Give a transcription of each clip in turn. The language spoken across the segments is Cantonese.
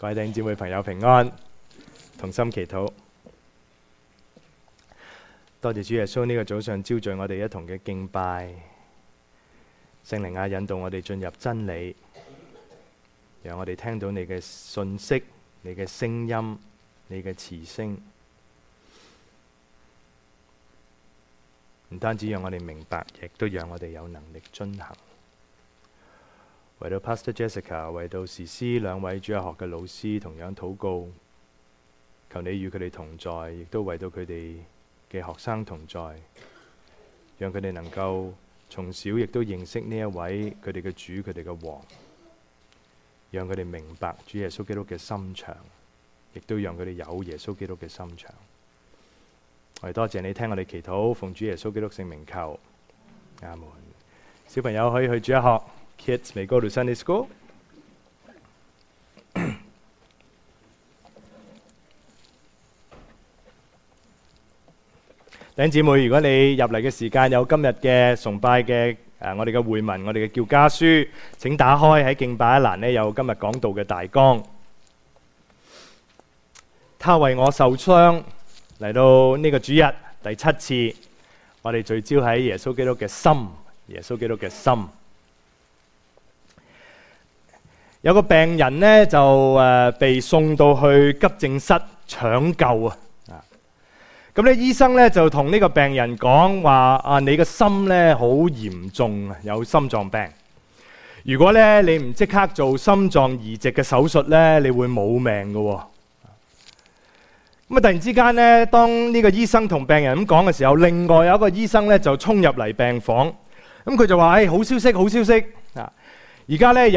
各位弟兄姊妹朋友平安，同心祈禱。多謝主耶穌呢個早上招聚我哋一同嘅敬拜，聖靈啊引導我哋進入真理，讓我哋聽到你嘅信息、你嘅聲音、你嘅慈聲，唔單止讓我哋明白，亦都讓我哋有能力遵行。為到 Pastor Jessica， 為到時師兩位主日學嘅老師同樣禱告，求你與佢哋同在，亦都為到佢哋嘅學生同在，讓佢哋能夠從小亦都認識呢一位佢哋嘅主、佢哋嘅王，讓佢哋明白主耶穌基督嘅心腸，亦都讓佢哋有耶穌基督嘅心腸。我哋多謝你聽我哋祈禱，奉主耶穌基督聖名求，阿門。小朋友可以去主日學。Kids may go to Sunday school. 弟兄姊妹，如果你入嚟嘅時間有今日嘅崇拜嘅我哋嘅會文，我哋嘅叫家書，請打開喺敬拜一欄呢，有今日講道嘅大綱。他為我受傷，嚟到呢個主日第7次，我哋聚焦喺耶穌基督嘅心，耶穌基督嘅心。有個病人呢，就被送到去急症室搶救啊！咁咧醫生呢，就同呢個病人講話啊，你個心呢，好嚴重啊，有心臟病。如果呢，你唔即刻做心臟移植嘅手術呢，你會冇命㗎喎。咁啊！突然之間呢，當呢個醫生同病人咁講嘅時候，另外有一個醫生呢，就衝入嚟病房。咁佢就話：好消息，好消息啊！而家咧有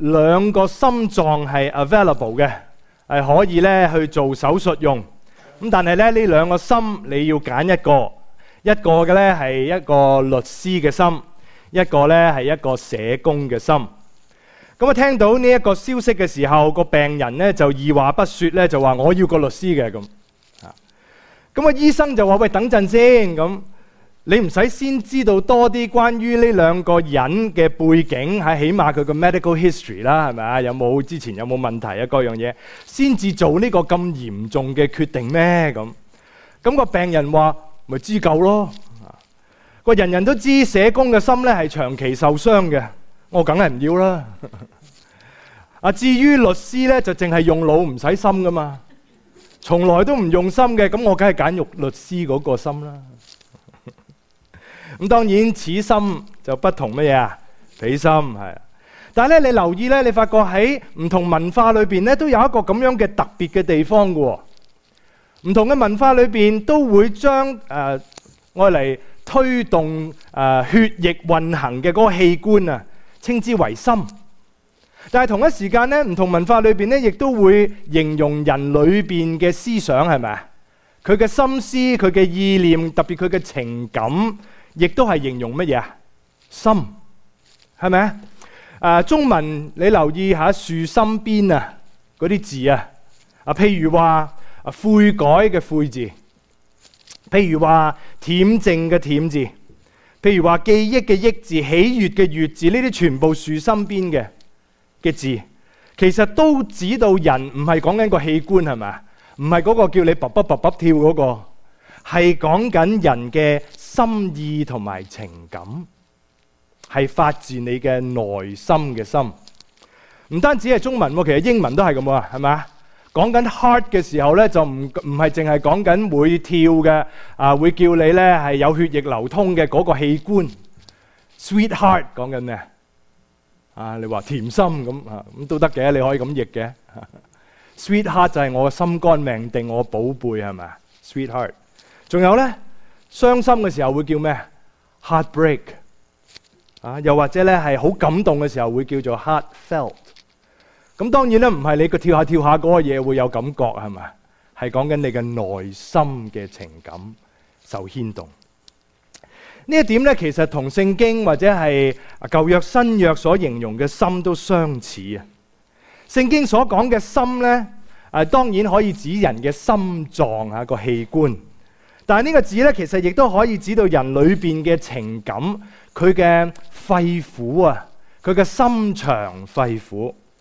2個心臟係 available 嘅，係可以咧去做手術用。咁但係咧呢2個心你要揀一個，一個嘅咧係一個律師嘅心，一個咧係一個社工嘅心。咁啊聽到呢一個消息嘅時候，個病人咧就二話不說咧就話我要個律師嘅咁。咁啊醫生就話：喂，等陣先咁。你唔使先知道多啲關於呢2個人嘅背景，係起碼佢個 medical history 啦，係咪啊？之前有冇問題啊？各樣嘢先至做呢個咁嚴重嘅決定咩？咁個病人話：咪知夠咯。個人人都知社工嘅心咧係長期受傷嘅，我梗係唔要啦。至於律師咧就淨係用腦唔使心噶嘛，從來都唔用心嘅，咁我梗係揀律師嗰個心啦。咁當然此心就不同乜嘢啊？彼心係。但係咧，你留意咧，你發覺喺唔同文化裏邊咧，都有一個咁樣嘅特別嘅地方嘅。唔同嘅文化裏邊都會將愛嚟推動血液運行嘅嗰個器官啊，稱之為心。但係同一時間咧，唔同文化裏邊咧，亦都會形容人裏邊嘅思想係咪啊？佢嘅心思、佢嘅意念，特別佢嘅情感。亦都係形容乜嘢啊？心，係咪啊？中文你留意下樹心邊啊嗰啲字啊，譬如話悔改嘅悔字，譬如話恬靜嘅恬字，譬如話記憶嘅憶字、喜悅嘅悅字，呢啲全部樹心邊嘅字，其實都指到人，唔係講緊個器官係咪？唔係嗰個叫你卜卜卜卜跳嗰個，係講緊人嘅心意同埋情感，係發自你嘅內心嘅心。唔單止係中文，其實英文都係咁啊，係咪？講緊 heart 嘅時候咧，就唔係淨係講緊會跳嘅會叫你咧係有血液流通嘅嗰個器官。Sweet heart 講緊咩你話甜心咁都得嘅，你可以咁譯嘅。Sweet heart 就係我嘅心肝命定，我寶貝係咪 ？Sweet heart。仲有咧，傷心嘅時候會叫咩 ？Heartbreak 又或者咧係好感動嘅時候會叫做 heartfelt。咁當然咧，唔係你個跳下跳下嗰個嘢會有感覺係咪？係講緊你嘅內心嘅情感受牽動。呢一點咧，其實同聖經或者係舊約新約所形容嘅心都相似啊。聖經所講嘅心咧，當然可以指人嘅心臟個器官。但係呢個字咧，其實亦都可以指到人裏邊嘅情感，佢嘅肺腑啊，佢嘅心腸肺腑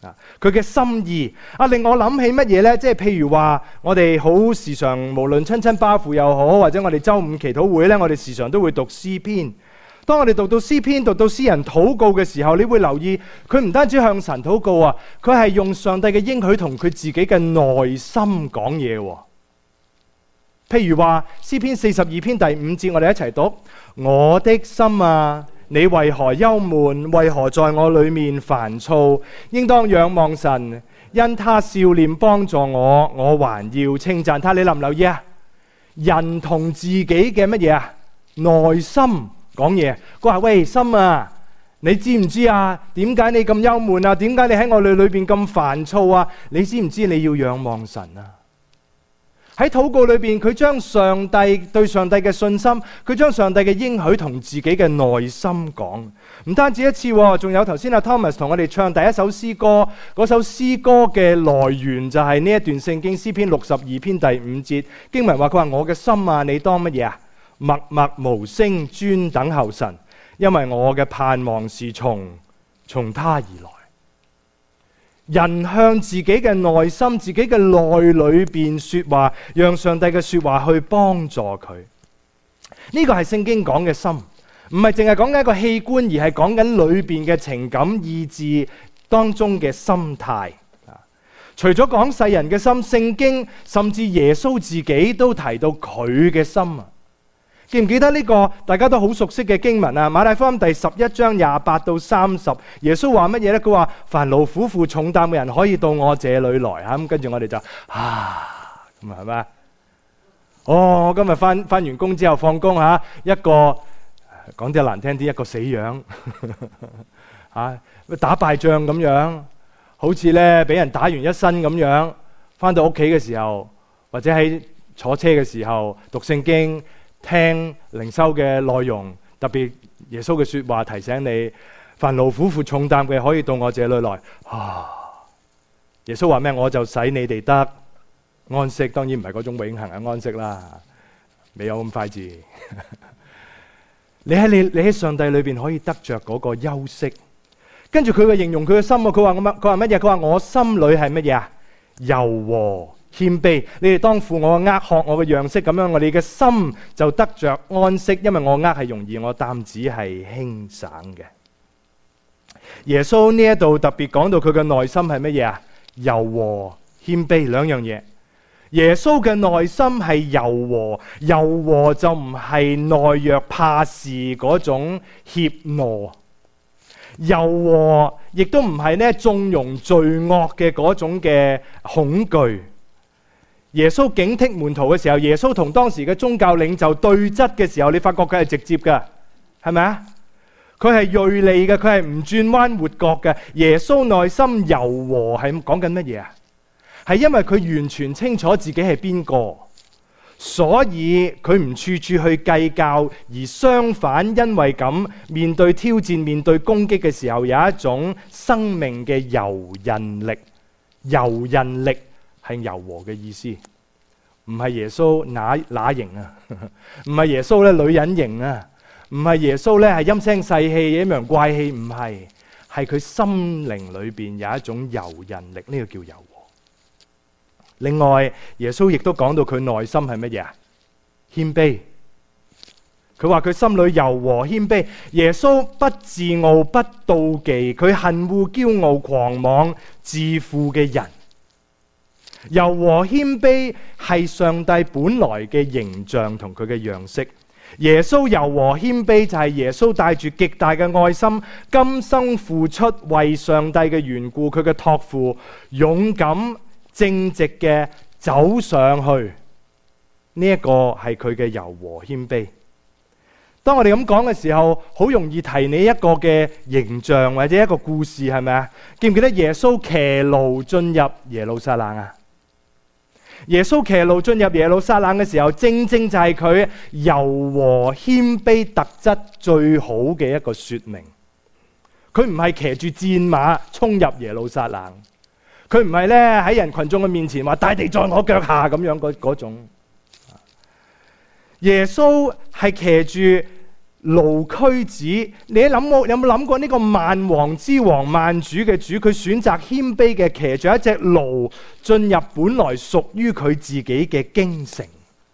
佢嘅心意令我諗起乜嘢呢？即係譬如話，我哋好時常，無論親親巴父又好，或者我哋週五祈禱會呢，我哋時常都會讀詩篇。當我哋讀到詩篇，讀到詩人禱告嘅時候，你會留意佢唔單止向神禱告啊，佢係用上帝嘅應許同佢自己嘅內心講嘢。譬如話詩篇42篇第5節，我哋一齊讀：我的心啊，你為何憂悶？為何在我裏面煩躁？應當仰望神，因他笑臉幫助我，我還要稱讚他。你留唔留意啊？人同自己嘅乜嘢啊？內心講嘢。佢話：喂，心啊，你知唔知啊？點解你咁憂悶啊？點解你喺我裏邊咁煩躁啊？你知唔知你要仰望神啊？喺禱告裏邊，佢將對上帝嘅信心，佢將上帝嘅應許同自己嘅內心講。唔單止一次，仲有頭先阿 Thomas 同我哋唱第一首詩歌，嗰首詩歌嘅來源就係呢一段聖經詩篇62篇第5節經文話：佢話我嘅心啊，你當乜嘢啊？默默無聲，專等候神，因為我嘅盼望是從他而來。人向自己嘅內心、自己嘅內裏邊說話，讓上帝嘅說話去幫助佢。呢個係聖經講嘅心，唔係淨係講緊一個器官，而係講緊裏邊嘅情感、意志當中嘅心態。除咗講世人嘅心，聖經甚至耶穌自己都提到佢嘅心啊！記唔記得呢個大家都好熟悉嘅經文啊？馬太福音第11章28到30，耶穌話乜嘢呢？佢話：凡勞苦負重擔嘅人可以到我這裏來。咁跟住我哋就咁係咪？我今日翻完工之後放工一個講啲難聽啲，一個死樣打敗仗咁樣，好似咧俾人打完一身咁樣。翻到屋企嘅時候，或者喺坐車嘅時候讀聖經。聽靈修嘅內容，特別耶穌嘅說話提醒你：凡勞苦負重擔嘅可以到我這裏來。耶穌話咩？我就使你哋得安息。當然唔係嗰種永恆嘅安息啦，未有咁快字。你喺上帝裏邊可以得着嗰個休息。跟住佢嘅形容佢嘅心，佢話乜嘢？佢話我心裏係乜嘢啊？柔和謙卑，你哋當負我嘅軛，學我嘅樣式，咁樣我哋嘅心就得着安息，因為我軛係容易，我擔子係輕省嘅。耶穌呢一度特別講到佢嘅內心係乜嘢啊？柔和謙卑兩樣嘢。耶穌嘅內心係柔和，柔和就唔係懦弱怕事嗰種怯懦，柔和亦都唔係呢縱容罪惡嘅嗰種嘅恐懼。耶穌警惕門徒嘅時候，耶穌同當時嘅宗教領袖對質嘅時候，你發覺佢係直接嘅，係咪啊？佢係銳利嘅，佢係唔轉彎抹角嘅。耶穌內心柔和係講緊乜嘢啊？係因為佢完全清楚自己係邊個，所以佢唔處處去計較，而相反因為咁面對挑戰、面對攻擊嘅時候，有一種生命嘅柔韌力。柔韌力係柔和嘅意思，唔係耶穌乸型啊，唔係耶穌咧女人型啊，唔係耶穌咧係陰聲細氣、陰陽怪氣，唔係，係佢心靈裏邊有一種柔韌力，呢個叫柔和。另外，耶穌亦都講到佢內心係乜嘢啊？謙卑。佢話佢心裏柔和謙卑。耶穌不自傲不妒忌，佢恨惡驕傲狂妄自負嘅人。柔和謙卑係上帝本來嘅形象同佢嘅樣式。耶穌柔和謙卑就係耶穌帶住極大嘅愛心，今生付出為上帝嘅緣故，佢嘅託付，勇敢正直嘅走上去。呢一個係佢嘅柔和謙卑。當我哋咁講嘅時候，好容易提你一個嘅形象或者一個故事，係咪啊？記唔記得耶穌騎驢進入耶路撒冷啊？耶穌騎驢進入耶路撒冷嘅時候，正正就係佢柔和謙卑特質最好嘅一個說明。佢唔係騎住戰馬衝入耶路撒冷，佢唔係咧喺人群眾嘅面前話大地在我腳下咁樣嗰種。耶穌係騎住驢駒子，你有冇諗過呢個萬王之王、萬主嘅主，佢選擇謙卑嘅騎住一隻驢進入本來屬於佢自己嘅京城。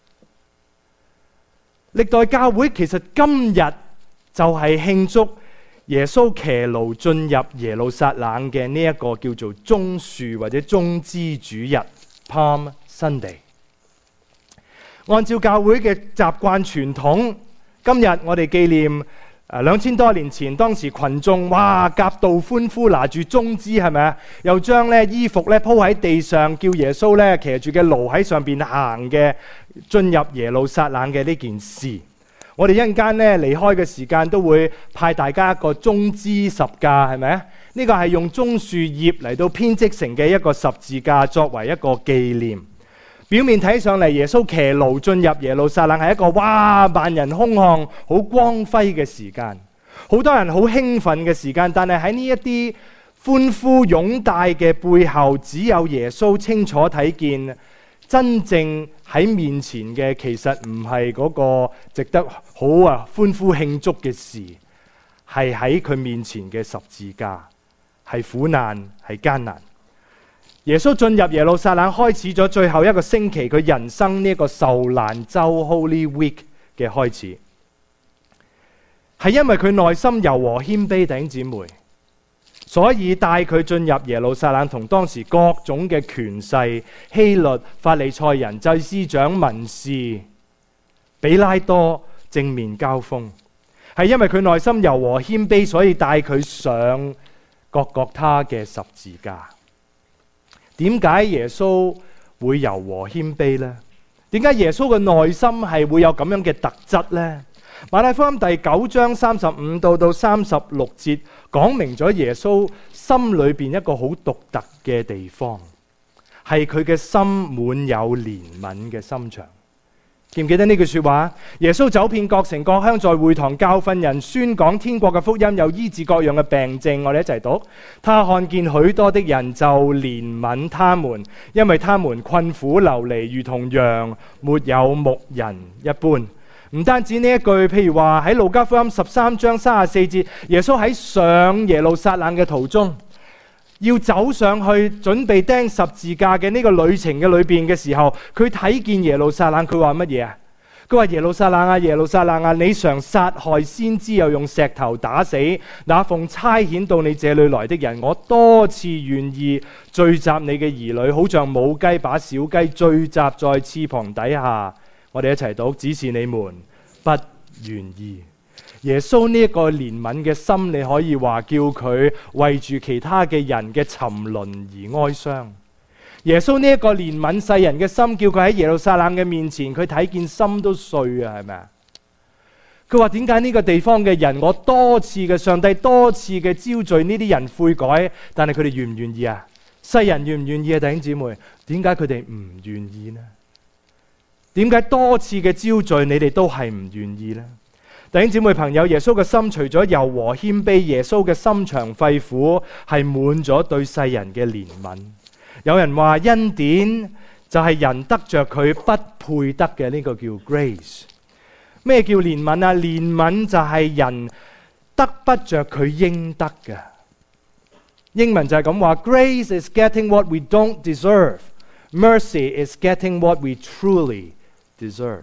歷代教會其實今日就係慶祝耶穌騎驢進入耶路撒冷嘅呢一個叫做棕樹或者棕枝主日 Palm Sunday。按照教會嘅習慣傳統，今日我哋紀念2000多年前，當時群眾哇夾道歡呼，拿住棕枝，係咪啊？又將咧衣服咧鋪喺地上，叫耶穌咧騎住嘅驢喺上邊行嘅進入耶路撒冷嘅呢件事。我哋一陣間咧離開嘅時間都會派大家一個棕枝十架，係咪啊？呢個係用棕樹葉嚟到編織成嘅一個十字架，作為一個紀念。表面睇上嚟，耶穌騎驢進入耶路撒冷係一個哇萬人空巷、好光輝嘅時間，好多人好興奮嘅時間。但係喺呢一啲歡呼擁戴嘅背後，只有耶穌清楚睇見，真正喺面前嘅其實唔係嗰個值得好歡呼慶祝嘅事，係喺佢面前嘅十字架，係苦難，係艱難。耶穌進入耶路撒冷，開始咗最後一個星期，佢人生呢個受難週 Holy Week 嘅開始，係因為佢內心柔和謙卑，弟兄姊妹，所以帶佢進入耶路撒冷，同當時各種嘅權勢、希律、法利賽人、祭司長、文士、比拉多正面交鋒，係因為佢內心柔和謙卑，所以帶佢上各各他嘅十字架。點解耶穌會柔和謙卑呢？點解耶穌嘅內心係會有咁樣嘅特質呢？馬太福音第9章35到36節講明咗耶穌心裏邊一個好獨特嘅地方，係佢嘅心滿有憐憫嘅心腸。記唔記得呢句說話？耶穌走遍各城各鄉，在會堂教訓人，宣講天國嘅福音，又醫治各樣嘅病症。我哋一齊讀：他看見許多的人，就憐憫他們，因為他們困苦流離，如同羊沒有牧人一般。唔單止呢一句，譬如話喺路加福音13章34節，耶穌喺上耶路撒冷嘅途中，要走上去準備釘十字架嘅呢個旅程嘅裏邊嘅時候，佢睇見耶路撒冷，佢話乜嘢啊？佢話耶路撒冷啊，耶路撒冷啊，你常殺害先知，又用石頭打死那奉差遣到你這裏來的人。我多次願意聚集你嘅兒女，好像母雞把小雞聚集在翅膀底下。我哋一齊讀：只是你們不願意。耶穌呢一個憐憫嘅心，你可以話叫佢為住其他嘅人嘅沉淪而哀傷。耶穌呢一個憐憫世人嘅心，叫佢喺耶路撒冷嘅面前，佢睇見心都碎啊，係咪啊？佢話點解呢個地方嘅人，我多次嘅上帝多次嘅招聚呢啲人悔改，但係佢哋願唔願意啊？世人願唔願意啊？弟兄姊妹，點解佢哋唔願意呢？點解多次嘅招聚你哋都係唔願意呢？弟兄姊妹朋友，耶穌嘅心除咗柔和謙卑，耶穌嘅心腸肺腑係滿咗對世人嘅憐憫。有人話恩典就係人得着佢不配得嘅，呢個叫 grace。咩叫憐憫啊？憐憫就係人得不着佢應得嘅。英文就係咁話 ：Grace is getting what we don't deserve. Mercy is getting what we truly deserve。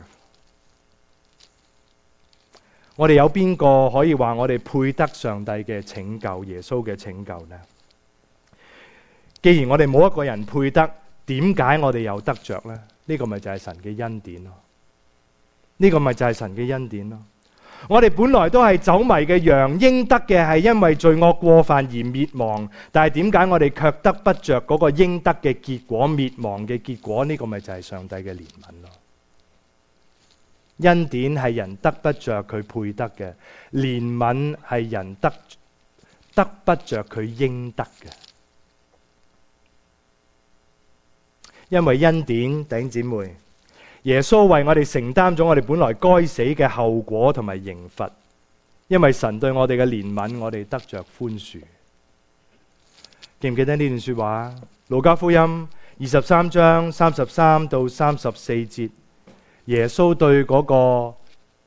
我哋有邊個可以話我哋配得上帝嘅拯救，耶穌嘅拯救呢？既然我哋冇一個人配得，點解我哋又得着呢？呢個咪就係神嘅恩典咯。呢個咪就係神嘅恩典咯。我哋本來都係走迷嘅羊，應得嘅係因為罪惡過犯而滅亡，但係點解我哋卻得不着嗰個應得嘅結果，滅亡嘅結果？呢個咪就係上帝嘅憐憫咯。恩典係人得不着佢配得嘅，憐憫係人得不着佢應得嘅。因為恩典，弟兄姊妹，耶穌為我哋承擔咗我哋本來該死嘅後果同埋刑罰。因為神對我哋嘅憐憫，我哋得着寬恕。記唔記得呢段說話？路加福音23章33到34節。耶穌對嗰個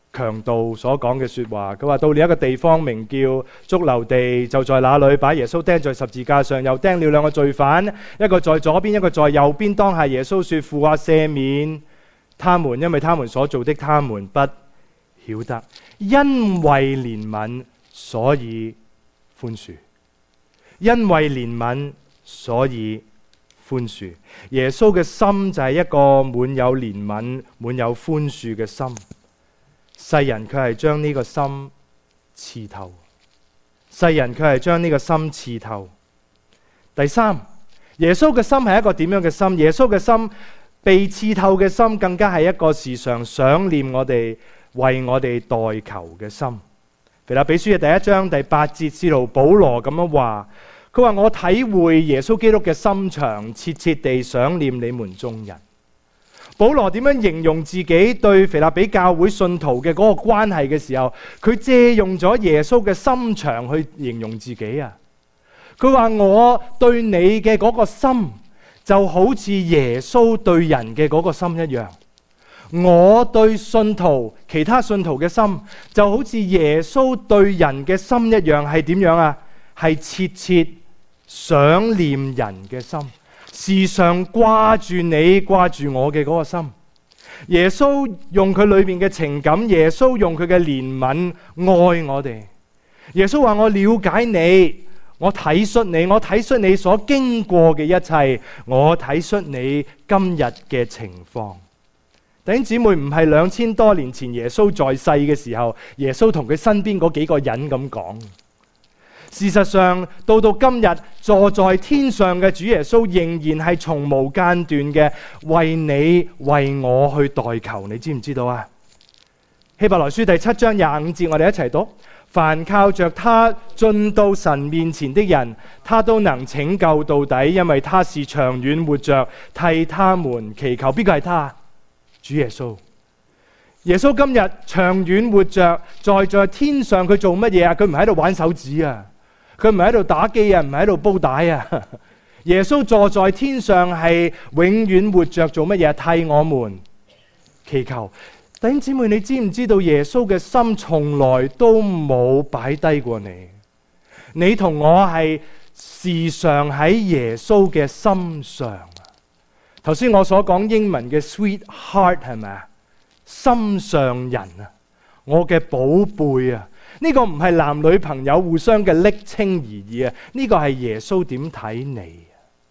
強盜所講嘅說話。佢話到了一個地方名叫髑髏地，就在那裏把耶穌釘在十字架上，又釘了兩個罪犯，一個在左邊，一個在右邊。當下耶穌說：父啊，赦免他們，因為他們所做的，他們不曉得。因為憐憫，所以寬恕。因為憐憫，所以寬恕。耶穌嘅心就係一個滿有憐憫、滿有寬恕嘅心。世人佢係將呢個心刺透。世人佢係將呢個心刺透。第三，耶穌嘅心係一個點樣嘅心？耶穌嘅心被刺透嘅心，更加係一個時常想念我哋、為我哋代求嘅心。腓立比書嘅第一章第8節，使徒保羅咁樣話，佢話：我體會耶穌基督嘅心腸，切切地想念你們眾人。保羅點樣形容自己對腓立比教會信徒嘅嗰個關係嘅時候，佢借用咗耶穌嘅心腸去形容自己啊！佢話：我對你嘅嗰個心就好似耶穌對人嘅嗰個心一樣，我對信徒、其他信徒嘅心就好似耶穌對人嘅心一樣，係點樣啊？係切切想念人嘅心，時常掛住你、掛住我嘅嗰個心。耶穌用佢裏面嘅情感，耶穌用佢嘅憐憫愛我哋。耶穌話：我了解你，我體恤你，我體恤你所經過嘅一切，我體恤你今日嘅情況。弟兄姊妹，唔係2000多年前耶穌在世嘅時候，耶穌同佢身邊嗰幾個人咁講。事實上，到今日坐在天上嘅主耶穌，仍然係從無間斷嘅為你為我去代求。你知唔知道啊？希伯來書第7章25節，我哋一齊讀：凡靠着他進到神面前的人，他都能拯救到底，因為他是長遠活着替他們祈求。邊個係他？主耶穌。耶穌今日長遠活着，在天上，佢做乜嘢啊？佢唔喺度玩手指啊，佢唔係喺度打機啊，唔係喺度煲帶啊。耶穌坐在天上係永遠活着，做乜嘢？替我們祈求。弟兄姊妹，你知唔知道耶穌嘅心從來都冇擺低過你？你同我係時常喺耶穌嘅心上。頭先我所講英文嘅 sweetheart 係咪啊？心上人啊，我嘅寶貝啊，呢個唔係男女朋友互相嘅昵稱而已啊，呢個係耶穌點睇你。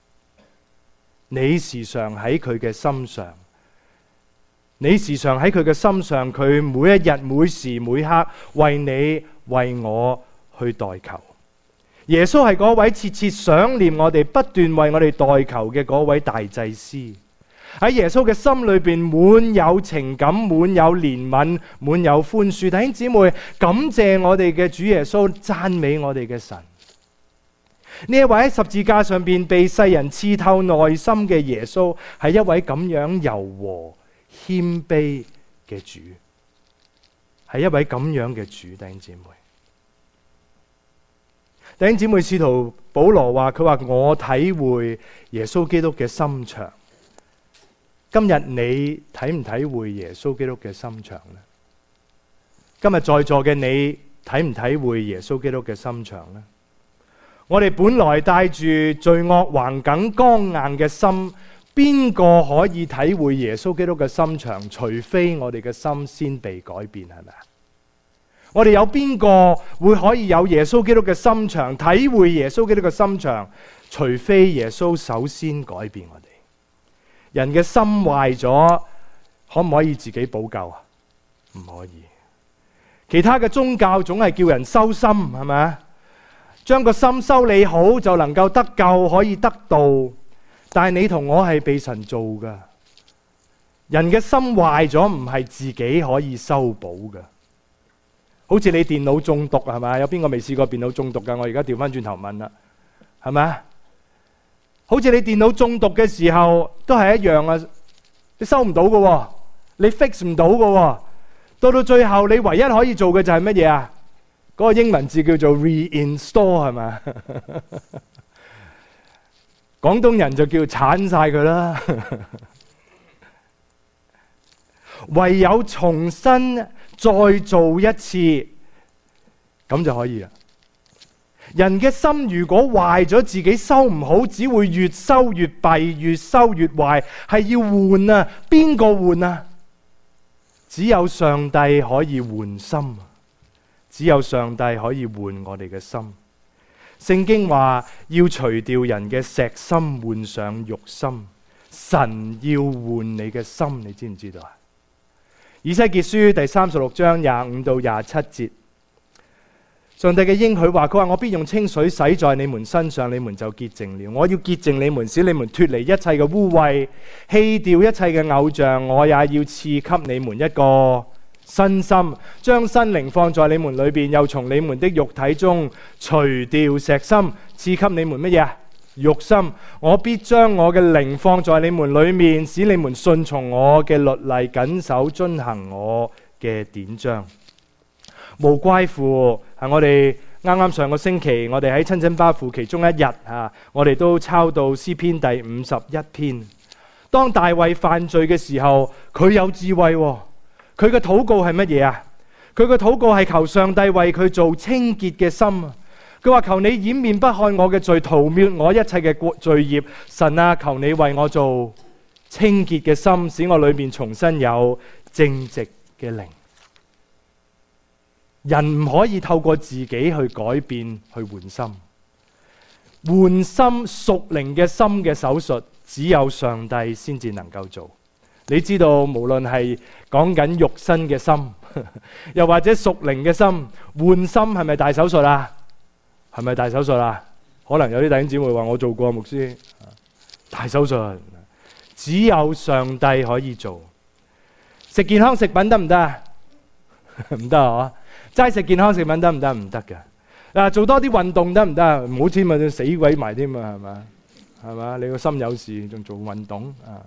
你時常喺佢嘅心上，你時常喺佢嘅心上，佢每一日每時每刻為你為我去代求。耶穌係嗰位切切想念我哋、不斷為我哋代求嘅嗰位大祭司。喺耶穌嘅心裏邊滿有情感、滿有憐憫、滿有寬恕。弟兄姊妹，感謝我哋嘅主耶穌，讚美我哋嘅神。呢一位喺十字架上邊被世人刺透內心嘅耶穌，係一位咁樣柔和謙卑嘅主，係一位咁樣嘅主。弟兄姊妹，弟兄姊妹，使徒保羅話，佢話我體會耶穌基督嘅心腸。今日你體唔體會耶穌基督嘅心腸呢？今日在座嘅你體唔體會耶穌基督嘅心腸呢？我哋本來帶住罪惡橫梗剛硬嘅心，邊個可以體會耶穌基督嘅心腸？除非我哋嘅心先被改變，係咪啊？我哋有邊個會可以有耶穌基督嘅心腸，體會耶穌基督嘅心腸？除非耶穌首先改變我哋。人嘅心壞咗，可唔可以自己補救啊？唔可以。其他嘅宗教總係叫人修心，係咪啊？將個心修理好就能夠得救，可以得道。但係你同我係被神做噶，人嘅心壞咗唔係自己可以修補噶。好似你電腦中毒係咪？有邊個未試過電腦中毒噶？我而家調翻轉頭問啦，係咪啊？好似你電腦中毒嘅時候都係一樣啊，你收唔到噶，你 fix 唔到噶，到最後你唯一可以做嘅就係乜嘢啊？嗰個英文字叫做 reinstall 係咪？廣東人就叫鏟晒佢啦。 唯有重新再做一次，咁就可以啦。人嘅心如果壞咗，自己修唔好，只會越修越弊，越修越壞。係要換啊！邊個換啊？只有上帝可以換心，只有上帝可以換我哋嘅心。聖經話要除掉人嘅石心，換上肉心。神要換你嘅心，你知唔知道啊？以西結書第36章25到27節，上帝嘅應許話，佢話我必用清水洗在你們身上，你們就潔淨了。我要潔淨你們，使你們脫離一切嘅污穢，棄掉一切嘅偶像。我也要賜給你們一個新心，將新靈放在你們裏邊，又從你們的肉體中除掉石心，賜給你們乜嘢？肉心。我必將我嘅靈放在你們裏面，使你們順從我嘅律例，謹守遵行我嘅典章。無怪乎係我哋啱啱上個星期，我哋喺親親巴父其中一日我哋都抄到詩篇第51篇。當大衛犯罪嘅時候，佢有智慧喎。佢嘅禱告係乜嘢啊？佢嘅禱告係求上帝為佢做清潔嘅心。佢話，求你掩面不看我嘅罪，塗抹我一切嘅罪孽。神啊，求你為我做清潔嘅心，使我裏面重新有正直嘅靈。人唔可以透過自己去改變去換心，換心屬靈嘅心嘅手術，只有上帝先至能夠做。你知道，無論係講緊肉身嘅心，又或者屬靈嘅心，換心係咪大手術啊？係咪大手術啊？可能有啲弟兄姊妹話我做過牧師，大手術，只有上帝可以做。食健康食品得唔得啊？唔得啊！齋食健康食品得唔得？唔得嘅。做多啲運動得唔得？唔好簽咪死鬼埋添啊，係嘛？係嘛？你個心有事仲做運動啊？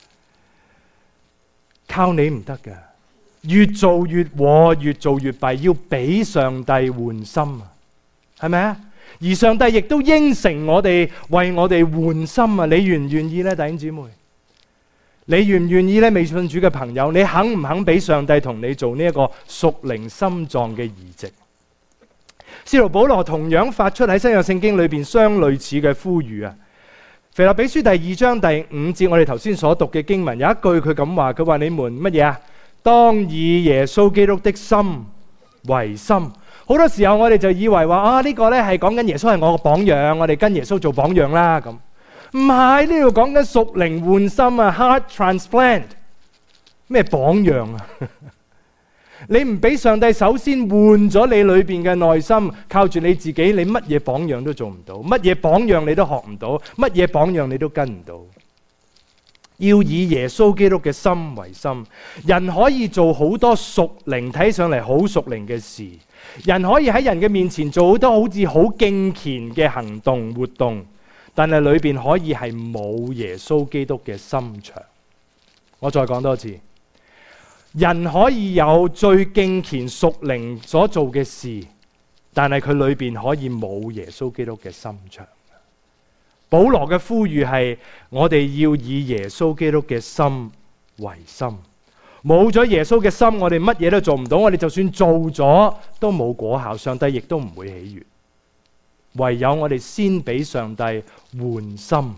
靠你唔得嘅，越做越禍，越做越弊，要俾上帝換心啊，係咪啊？而上帝亦都應承我哋，為我哋換心啊！你願唔願意呢，弟兄姊妹？你願唔願意呢？未信主嘅朋友，你肯唔肯俾上帝同你做呢一個屬靈心臟嘅移植？使徒保羅同樣發出喺新約聖經裏邊相類似嘅呼籲啊！腓立比書第2章第5節，我哋頭先所讀嘅經文有一句佢咁話，佢話你們乜嘢啊？當以耶穌基督的心為心。好多時候我哋就以為話呢個呢係講緊耶穌係我個榜樣，我哋跟耶穌做榜樣啦咁。唔係，呢度講緊屬靈換心啊 ，heart transplant。咩榜樣啊？你唔俾上帝首先換咗你裏邊嘅內心，靠住你自己，你乜嘢榜樣都做唔到，乜嘢榜樣你都學唔到，乜嘢榜樣你都跟唔到。要以耶穌基督嘅心為心。人可以做好多屬靈睇上嚟好屬靈嘅事，人可以喺人嘅面前做好多好似好敬虔嘅行動活動，但係裏邊可以係冇耶穌基督嘅心腸。我再講多次，人可以有最敬虔屬靈所做嘅事，但係佢裏邊可以冇耶穌基督嘅心腸。保羅嘅呼籲係我哋要以耶穌基督嘅心為心。冇咗耶穌嘅心，我哋乜嘢都做唔到，我哋就算做咗都冇果效，上帝亦都唔會喜悦。唯有我哋先俾上帝換心。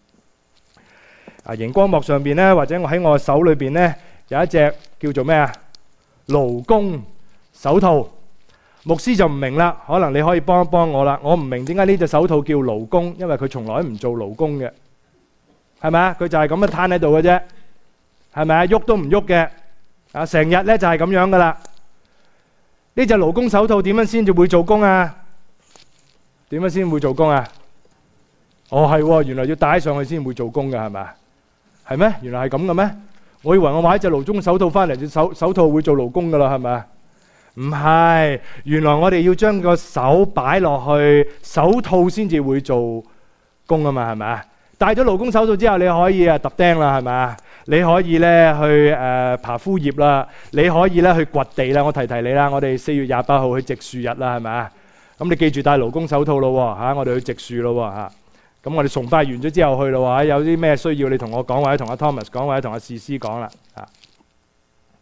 熒光幕上邊呢，或者我喺我手裏邊呢，有一隻叫做咩啊？勞工手套。牧師就唔明啦，可能你可以幫一幫我啦。我唔明點解呢隻手套叫勞工，因為佢從來唔做勞工嘅，係咪啊？佢就係咁樣攤喺度嘅啫，係咪啊？喐都唔喐嘅，成日咧就係咁樣噶啦。呢隻勞工手套點樣先至會做工啊？點樣先會做工啊？哦係，原來要戴上去先會做工嘅，係咪啊？係咩？原來係咁嘅咩？我以為我買一隻勞工手套翻嚟，隻手套會做勞工噶啦，係咪啊？唔係，原來我哋要將個手擺落去，手套先至會做工啊嘛，係咪啊？戴咗勞工手套之後，你可以揼釘啦，係咪啊？你可以咧去爬枯葉啦，你可以咧去掘地啦。我提提你啦，我哋4月28號去植樹日啦，係咪啊？咁你記住戴勞工手套咯嚇，我哋去植樹咯嚇。咁我哋崇拜完咗之後去咯喎，有啲咩需要你同我講，或者同阿 Thomas 講，或者同阿士師講啦嚇。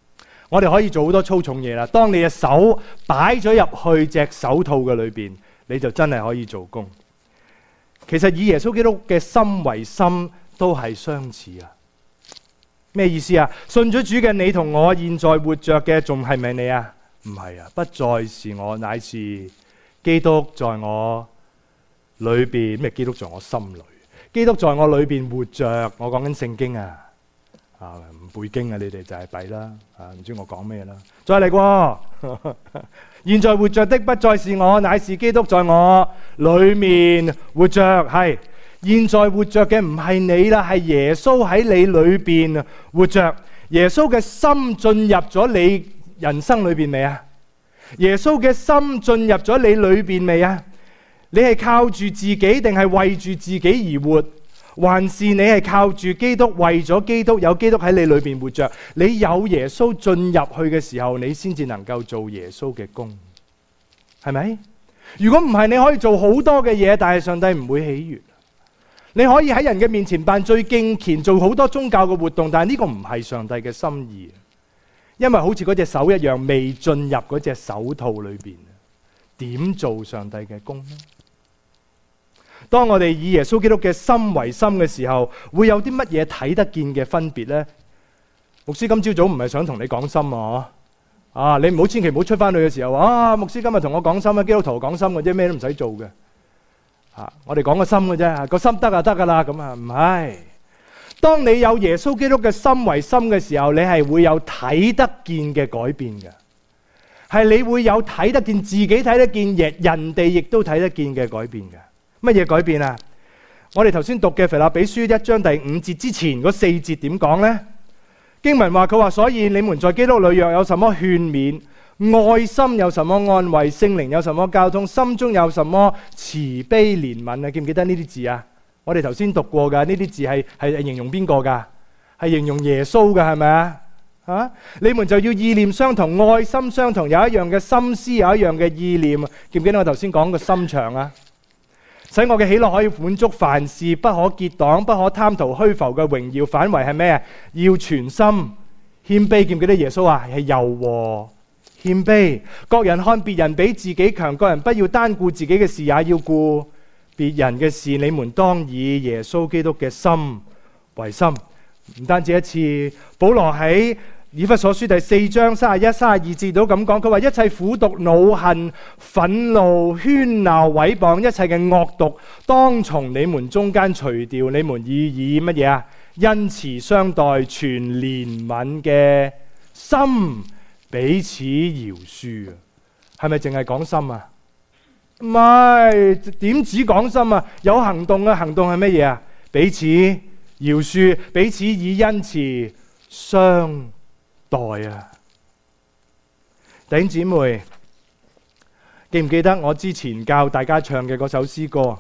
我哋可以做好多粗重嘢啦。當你嘅手擺咗入去隻手套嘅裏邊，你就真係可以做工。其實以耶穌基督嘅心為心都係相似啊。咩意思啊？信咗主嘅你同我，現在活着嘅仲係咪你啊？唔係啊，不再是我，乃是基督在我裏邊。咩？基督在我心裏，基督在我裏邊活着。我講緊聖經啊，唔背經啊，你哋就係弊啦。唔知我講咩啦？再嚟過。現在活着的不再是我，乃是基督在我裏面活着。係。現在活着嘅唔係你啦，係耶穌喺你裏邊活着。耶穌嘅心進入咗你人生裏邊未啊？耶穌嘅心進入咗你裏邊未啊？你係靠住自己定係為住自己而活，還是你係靠住基督，為咗基督，有基督喺你裏邊活着？你有耶穌進入去嘅時候，你先至能夠做耶穌嘅工，係咪？如果唔係，你可以做好多嘅嘢，但係上帝唔會喜悅。你可以喺人嘅面前扮最敬虔，做好多宗教嘅活動，但係呢個唔係上帝嘅心意，因為好似嗰隻手一樣，未進入嗰隻手套裏邊，點做上帝嘅工呢？當我哋以耶穌基督嘅心為心嘅時候，會有啲乜嘢睇得見嘅分別呢？牧師今朝早唔係想同你講心啊，你唔好千祈唔好出翻去嘅時候牧師今日同我講心啊，基督徒講心嘅啫，咩都唔使做嘅。我哋講個心嘅啫，個心得就得噶啦，咁唔係。當你有耶穌基督嘅心為心嘅時候，你係會有睇得見嘅改變嘅，係你會有睇得見自己睇得見，人哋亦都睇得見嘅改變嘅。乜嘢改變啊？我哋頭先讀嘅腓立比書1章第5節之前嗰4節點講呢？經文話佢話，所以你們在基督裏若有什麼勸勉，愛心有什麼安慰，聖靈有什麼交通，心中有什麼慈悲憐憫啊？記唔記得呢啲字啊？我哋頭先讀過噶，呢啲字係形容邊個噶？係形容耶穌噶，係咪啊？你們就要意念相同，愛心相同，有一樣嘅心思，有一樣嘅意念。記唔記得我頭先講個心腸啊？使我嘅喜樂可以滿足，凡事不可結黨，不可貪圖虛浮嘅榮耀，反為係咩啊？要全心謙卑。記唔記得耶穌啊？係柔和謙卑，各人看別人比自己強，各人不要單顧自己嘅事，也要顧別人嘅事。你們當以耶穌基督嘅心為心。唔單止一次，保羅喺以弗所書第4章31、32節都咁講，佢話一切苦毒、惱恨、憤怒、喧鬧、毀謗，一切嘅惡毒，當從你們中間除掉。你們以乜嘢啊？恩慈相待，存憐憫嘅心，彼此饒恕啊，係咪淨係講心啊？唔係，點止講心啊？有行動啊！行動係乜嘢啊？彼此饒恕，彼此以恩慈相待啊！弟兄姊妹，記唔記得我之前教大家唱嘅嗰首詩歌？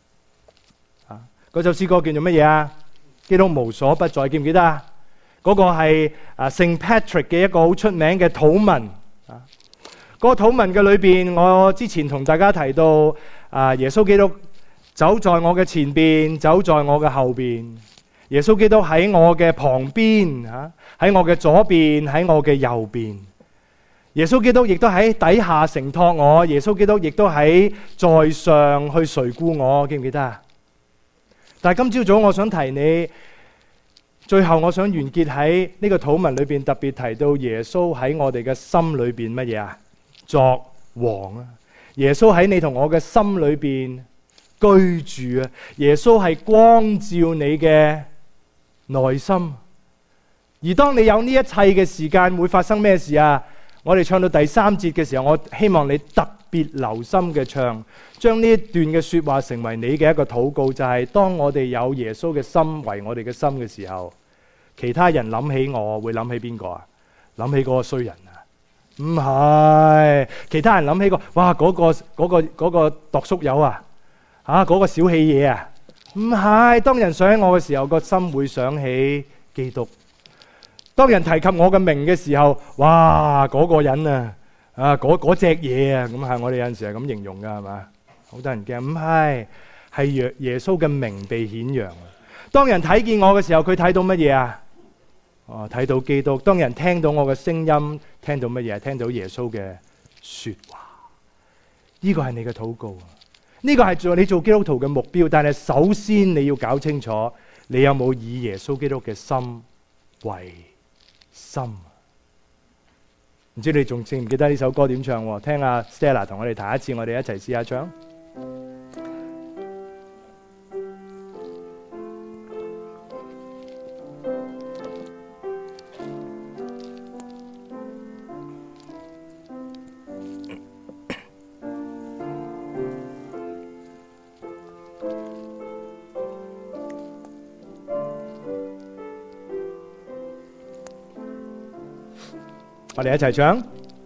嗰首詩歌叫做乜嘢啊？基督無所不在，記唔記得啊？嗰個係聖 Patrick 嘅一個好出名嘅禱文。嗰個禱文嘅裏邊，我之前同大家提到耶穌基督走在我嘅前邊，走在我嘅後邊。耶穌基督喺我嘅旁邊，喺我嘅左邊，喺我嘅右邊。耶穌基督亦都喺底下承托我，耶穌基督亦都喺在上去垂顧我，記唔記得啊？但係今朝早我想提你，最後我想完結喺呢個禱文裏邊，特別提到耶穌喺我哋嘅心裏邊乜嘢啊？作王啊！耶穌喺你同我嘅心裏邊居住啊！耶穌係光照你嘅內心。而當你有呢一切嘅時間，會發生咩事啊？我哋唱到第3節嘅時候，我希望你特別留心嘅唱，將呢一段嘅說話成為你嘅一個禱告，就係當我哋有耶穌嘅心為我哋嘅心嘅時候，其他人諗起我會諗起邊個啊？諗起嗰個衰人啊？唔係，其他人諗起嗰個度叔友啊，嗰個小氣嘢啊？唔係，當人想起我嘅時候，個心會想起基督。當人提及我嘅名嘅時候，哇，嗰個人啊，嗰隻嘢啊，咁係我哋有陣時係咁形容噶，係嘛？好多人驚，唔係，係耶穌嘅名被顯揚。當人睇見我嘅時候，佢睇到乜嘢啊？ 睇到基督。當人聽到我嘅聲音，聽到乜嘢？聽到耶穌嘅說話。呢個係你嘅禱告，呢個係你做基督徒嘅目標。但係首先你要搞清楚，你有冇以耶穌基督嘅心為心？唔知你仲記唔記得呢首歌點唱？聽阿 Stella 同我哋彈一次，我哋一齊試下唱。我哋一齊唱。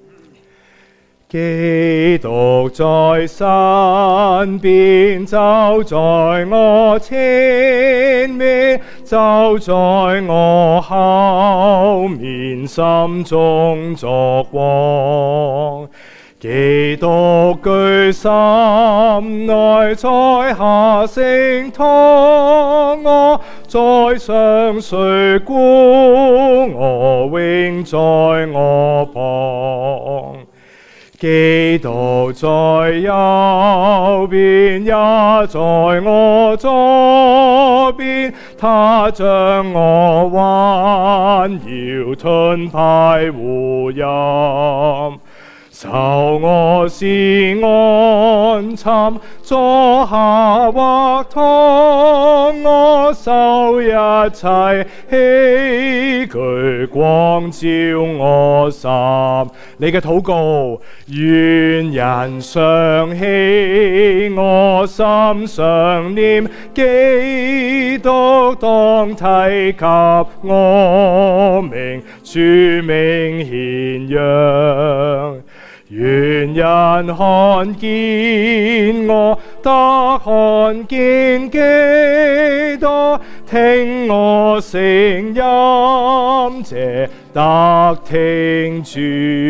基督在身邊，就在我前面，就在我後面，心中作王。基督居心內，在下聖堂，我在上誰顧我，永在我旁。基督在右邊，也在我左邊，他將我彎腰盾牌護蔭。受我是安枕，坐下或躺，我受一切器具，光照我心。你嘅禱告，願人想起我心，常念基督，當提及我名，主名顯揚。願人看見我，得看見基督，聽我聲音，這得聽主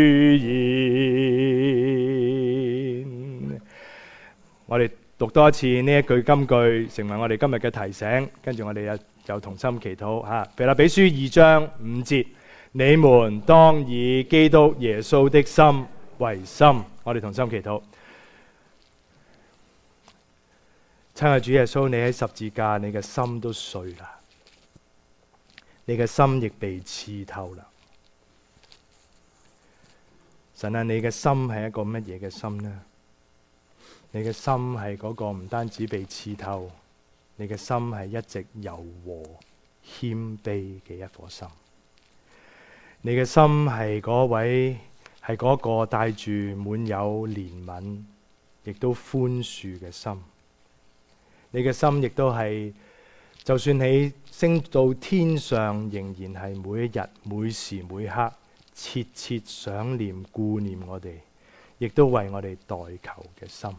言。我哋讀多一次呢一句金句，成為我哋今日嘅提醒。跟住我哋又同心祈禱吓。腓立比書2章5節，你們當以基督耶穌的心為心。我哋同心祈禱。親愛主耶穌，你喺十字架，你嘅心都碎啦，你嘅心亦被刺透啦。神啊，你嘅心係一個乜嘢嘅心呢？你嘅心係嗰個唔單止被刺透，你嘅心係一直柔和謙卑嘅一顆心。你嘅心係嗰位，係嗰個帶住滿有憐憫，亦都寬恕嘅心。你嘅心亦都係，就算你升到天上，仍然係每一日、每時每刻切切想念、顧念我哋，亦都為我哋代求嘅心。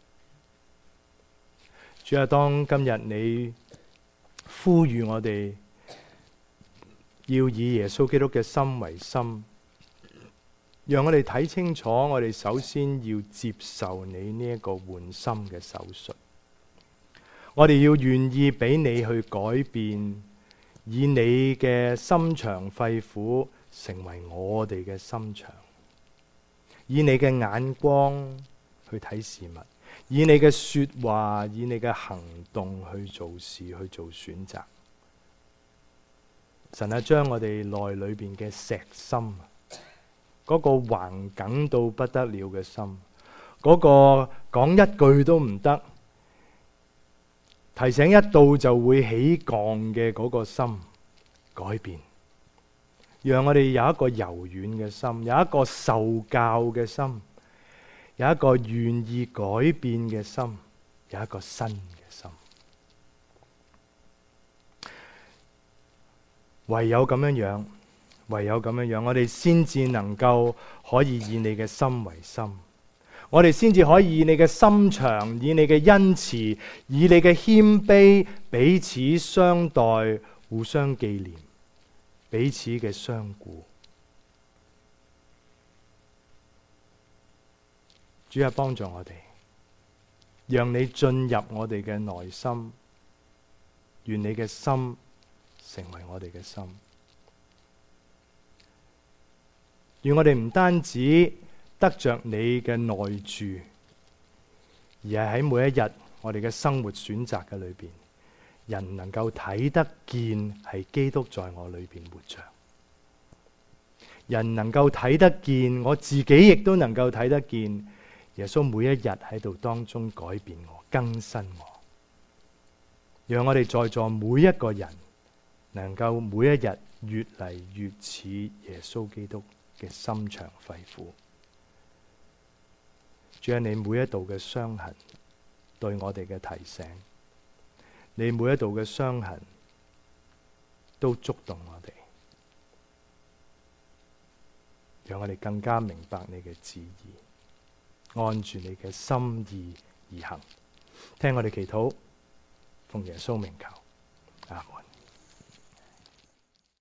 主啊，當今日你呼籲我哋要以耶穌基督嘅心為心，讓我哋睇清楚，我哋首先要接受你呢一個換心嘅手術。我哋要願意俾你去改變，以你嘅心腸肺腑成為我哋嘅心腸，以你嘅眼光去睇事物，以你嘅說話，以你嘅行動去做事，去做選擇。神啊，將我哋內裏邊嘅石心，嗰個橫梗到不得了嘅心，嗰個講一句都唔得，提醒一到就會起降嘅嗰個心改變，讓我哋有一個柔軟嘅心，有一個受教嘅心，有一個願意改變嘅心，有一個新嘅心。唯有咁樣樣，唯有咁樣樣，我哋先至能夠可以以你嘅心為心，我哋先至可以以你嘅心腸，以你嘅恩慈，以你嘅謙卑，彼此相待，互相紀念，彼此嘅相顧。主啊，幫助我哋，讓你進入我哋嘅內心，願你嘅心成為我哋嘅心。 願我哋唔單止得着你嘅內住，而係喺每一日我哋嘅生活選擇嘅裏邊，人能夠睇得見係基督在我裏邊活着。人能夠睇得見，我自己亦都能夠睇得見，耶穌每一日喺度當中改變我、更新我，讓我哋在座每一個人能夠每一日越嚟越似耶穌基督嘅心腸肺腑。主啊，你每一道嘅傷痕對我哋嘅提醒，你每一道嘅傷痕都觸動我哋，讓我哋更加明白你嘅旨意，按住你嘅心意而行。聽我哋祈禱，奉耶穌名求，阿門。